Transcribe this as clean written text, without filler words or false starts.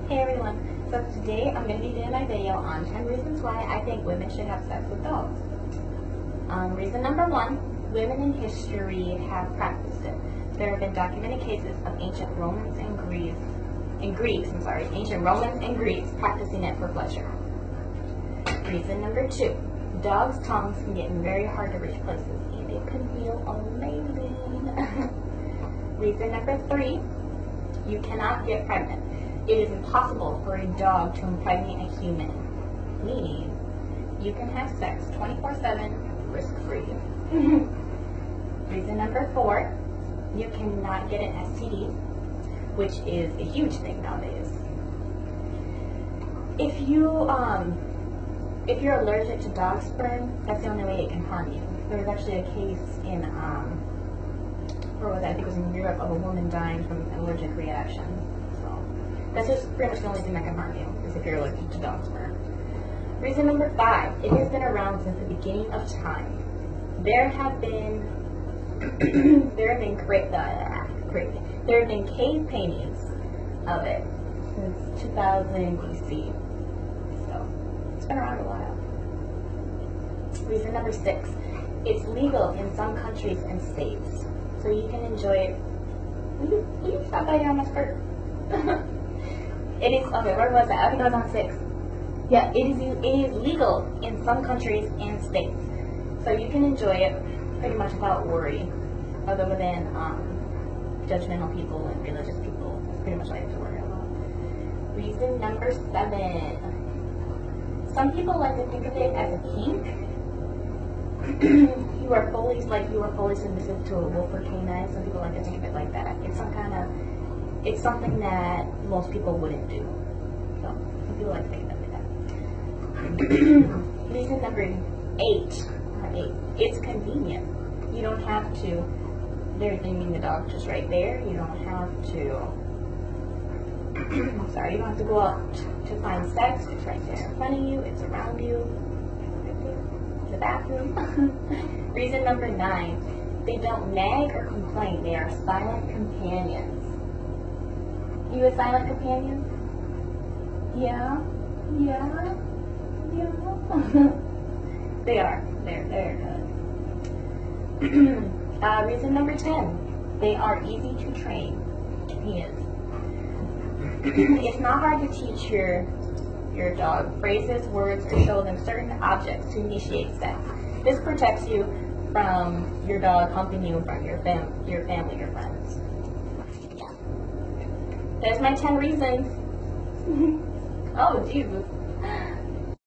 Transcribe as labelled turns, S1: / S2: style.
S1: Hey everyone, so today I'm going to be doing my video on 10 reasons why I think women should have sex with dogs. Reason number 1, women in history have practiced it. There have been documented cases of ancient Romans and Greeks practicing it for pleasure. Reason number 2, dogs' tongues can get in very hard to reach places and it can feel amazing. Reason number 3, you cannot get pregnant. It is impossible for a dog to impregnate a human, meaning you can have sex 24/7, risk-free. Reason number 4, you cannot get an STD, which is a huge thing nowadays. If you're allergic to dog sperm, that's the only way it can harm you. There was actually a case in, where was that? I think it was in Europe, of a woman dying from an allergic reaction. That's just pretty much the only thing that can harm you, is if you're allergic to dog sperm. Reason number 5, it has been around since the beginning of time. There have been cave paintings of it since 2000 BC. So it's been around a while. Reason number 6, it's legal in some countries and states, so you can enjoy it. Will you stop biting on my skirt? It is, okay, where was that? I think I was on 6. Yeah, it is legal in some countries and states. So you can enjoy it pretty much without worry, other than judgmental people and religious people. That's pretty much all you have to worry about. Reason number 7. Some people like to think of it as a kink. you are fully submissive to a wolf or canine. Some people like to think of it like that. It's something that most people wouldn't do. So, some people like to think of it like that. Reason number 8. It's convenient. You don't have to, there's the dog just right there. You don't have to, you don't have to go out to find sex. It's right there in front of you. It's around you. Right there. The bathroom. Reason number 9. They don't nag or complain. They are silent companions. You a silent companion? Yeah. They are. They're good. Reason number 10. They are easy to train. Yes. It's not hard to teach your dog phrases, words, or show them certain objects to initiate sex. This protects you from your dog humping you in front of your family or friends. There's my 10 reasons. Oh, Jesus.